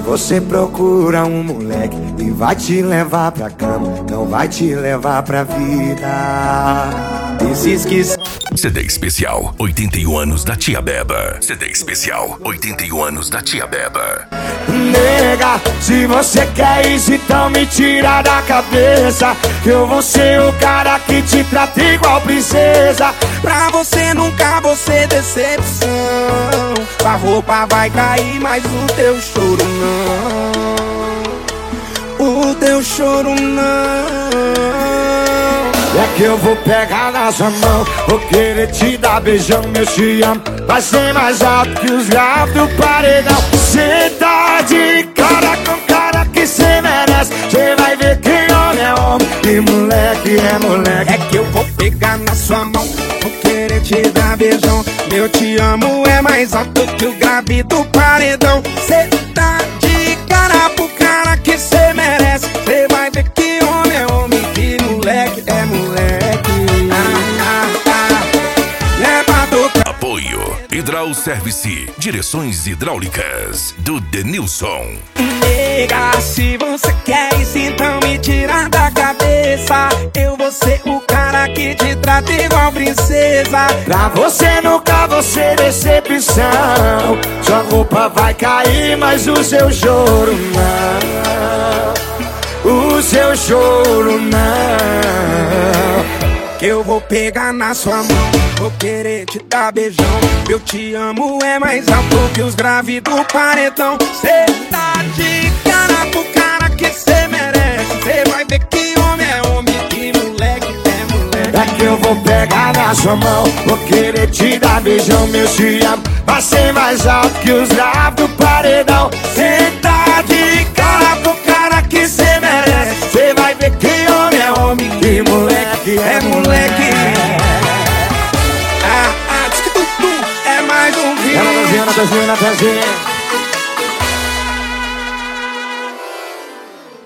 você procura um moleque e vai te levar pra cama, não vai te levar pra vida. Esses que... CD especial 81 anos da Tia Beba. CD especial 81 anos da Tia Beba. Nega, se você quer isso, então me tira da cabeça que eu vou ser o cara que te trata igual princesa. Pra você nunca vou ser decepção. A roupa vai cair, mas o teu choro não. O teu choro não. É que eu vou pegar na sua mão, vou querer te dar beijão, meu te amo. Vai ser mais alto que os graves do paredão. Cê tá de cara com cara que cê merece. Cê vai ver que homem é homem e moleque é moleque. É que eu vou pegar na sua mão, vou querer te dar beijão. Meu te amo é mais alto que o grave do paredão. Cê tá de cara pro cara que cê merece. Cê vai ver que homem é homem e moleque é moleque. Apoio Hidral Service, direções hidráulicas do Denilson. Nega, se você quer isso, então me tira da cabeça. Eu vou ser o cara que te trata igual princesa. Pra você nunca vou ser decepção. Sua roupa vai cair, mas o seu choro não. O seu choro não. Que eu vou pegar na sua mão, vou querer te dar beijão. Eu te amo é mais alto que os graves do paredão. Cê tá de cara pro cara que cê merece. Cê vai ver que homem é homem e moleque é moleque. É que eu vou pegar na sua mão, vou querer te dar beijão, meu te amo. Vai ser mais alto que os graves do paredão. Cê tá de cara pro cara que cê merece. Cê vai ver que homem é homem e moleque é moleque. Diz que tu é mais um vídeo. Ela tá vindo,